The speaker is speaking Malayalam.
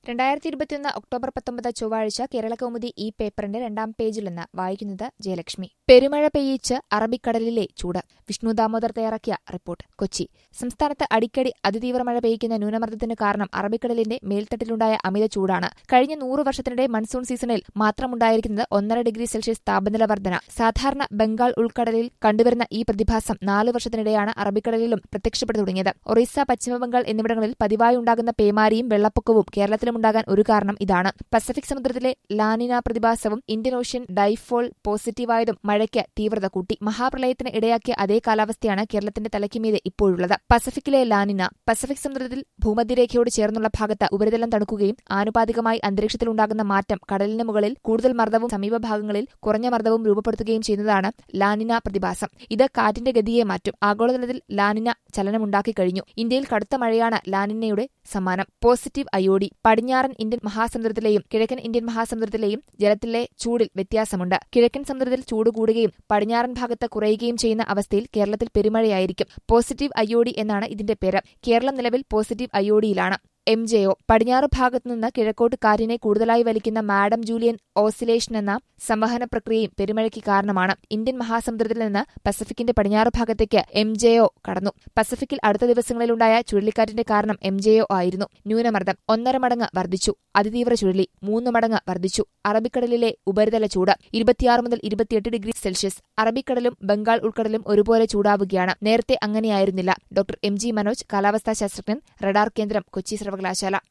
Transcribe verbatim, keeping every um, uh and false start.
രണ്ടായിരത്തി ഇരുപത്തിയൊന്ന് ഒക്ടോബർ പത്തൊമ്പത് ചൊവ്വാഴ്ച കേരളകൗമുദി ഈ പേപ്പറിന്റെ രണ്ടാം പേജിൽ നിന്ന് വായിക്കുന്നത് ജയലക്ഷ്മി. പെരുമഴ പെയ്യിച്ച് അറബിക്കടലിലെ ചൂട്. വിഷ്ണു ദാമോദർ തയ്യാറാക്കിയ റിപ്പോർട്ട്. കൊച്ചി. സംസ്ഥാനത്ത് അടിക്കടി അതിതീവ്ര മഴ പെയ്യിക്കുന്ന ന്യൂനമർദ്ദത്തിന് കാരണം അറബിക്കടലിന്റെ മേൽത്തട്ടിലുണ്ടായ അമിത ചൂടാണ്. കഴിഞ്ഞ നൂറ് വർഷത്തിനിടെ മൺസൂൺ സീസണിൽ മാത്രമുണ്ടായിരിക്കുന്നത് ഒന്നര ഡിഗ്രി സെൽഷ്യസ് താപനില വർധന. സാധാരണ ബംഗാൾ ഉൾക്കടലിൽ കണ്ടുവരുന്ന ഈ പ്രതിഭാസം നാല് വർഷത്തിനിടെയാണ് അറബിക്കടലിലും പ്രത്യക്ഷപ്പെട്ടു തുടങ്ങിയത്. ഒറീസ, പശ്ചിമബംഗാൾ എന്നിവിടങ്ങളിൽ പതിവായി ഉണ്ടാകുന്ന പേമാരിയും വെള്ളപ്പൊക്കവും കേരളത്തിലും ഉണ്ടാകാൻ ഒരു കാരണം ഇതാണ്. പസഫിക് സമുദ്രത്തിലെ ലാനിന പ്രതിഭാസവും ഇന്ത്യൻ ഓഷ്യൻ ഡൈഫോൾ പോസിറ്റീവായതും മഴയ്ക്ക് തീവ്രത കൂട്ടി. മഹാപ്രളയത്തിന് ഇടയാക്കിയ അതേ കാലാവസ്ഥയാണ് കേരളത്തിന്റെ തലയ്ക്കുമീതെ ഇപ്പോഴുള്ളത്. പസഫിക്കിലെ ലാനിന. പസഫിക് സമുദ്രത്തിൽ ഭൂമധ്യരേഖയോട് ചേർന്നുള്ള ഭാഗത്ത് ഉപരിതലം തണുക്കുകയും ആനുപാതികമായി അന്തരീക്ഷത്തിലുണ്ടാകുന്ന മാറ്റം കടലിന് മുകളിൽ കൂടുതൽ മർദ്ദവും സമീപഭാഗങ്ങളിൽ കുറഞ്ഞ മർദ്ദവും രൂപപ്പെടുത്തുകയും ചെയ്യുന്നതാണ് ലാനിന പ്രതിഭാസം. ഇത് കാറ്റിന്റെ ഗതിയെ മാറ്റും. ആഗോളതലത്തിൽ ലാനിന ചലനമുണ്ടാക്കി കഴിഞ്ഞു. ഇന്ത്യയിൽ കടുത്ത മഴയാണ് ലാനിനയുടെ സമ്മാനം. Positive IOD. പടിഞ്ഞാറൻ ഇന്ത്യൻ മഹാസമുദ്രത്തിലെയും കിഴക്കൻ ഇന്ത്യൻ മഹാസമുദ്രത്തിലെയും ജലത്തിലെ ചൂടിൽ വ്യത്യാസമുണ്ട്. കിഴക്കൻ സമുദ്രത്തിൽ ചൂട് കൂടുകയും പടിഞ്ഞാറൻ ഭാഗത്ത് കുറയുകയും ചെയ്യുന്ന അവസ്ഥയിൽ കേരളത്തിൽ പെരുമഴയായിരിക്കും. പോസിറ്റീവ് അയോഡി എന്നാണ് ഇതിന്റെ പേര്. കേരളം നിലവിൽ പോസിറ്റീവ് അയോഡിയിലാണ്. M J O. പടിഞ്ഞാറ് ഭാഗത്തുനിന്ന് കിഴക്കോട്ട് കാറ്റിനെ കൂടുതലായി വലിക്കുന്ന മാഡം ജൂലിയൻ ഓസിലേഷൻ എന്ന സംവഹന പ്രക്രിയയും പെരുമഴയ്ക്ക് കാരണമാണ്. ഇന്ത്യൻ മഹാസമുദ്രത്തിൽ നിന്ന് പസഫിക്കിന്റെ പടിഞ്ഞാറ് ഭാഗത്തേക്ക് എം ജെ ഒ കടന്നു. പസഫിക്കിൽ അടുത്ത ദിവസങ്ങളിലുണ്ടായ ചുഴലിക്കാറ്റിന്റെ കാരണം എം ജെ ഒ ആയിരുന്നു. ന്യൂനമർദ്ദം ഒന്നര മടങ്ങ് വർദ്ധിച്ചു. അതിതീവ്ര ചുഴലി മൂന്ന് മടങ്ങ് വർദ്ധിച്ചു. അറബിക്കടലിലെ ഉപരിതല ചൂട് ഇരുപത്തിയാറ് മുതൽ ഇരുപത്തിയെട്ട് ഡിഗ്രി സെൽഷ്യസ്. അറബിക്കടലും ബംഗാൾ ഉൾക്കടലും ഒരുപോലെ ചൂടാവുകയാണ്. നേരത്തെ അങ്ങനെയായിരുന്നില്ല. ഡോക്ടർ എം ജി മനോജ്, കാലാവസ്ഥാ ശാസ്ത്രജ്ഞൻ, റഡാർ കേന്ദ്രം, കൊച്ചി സർവകലാശാല.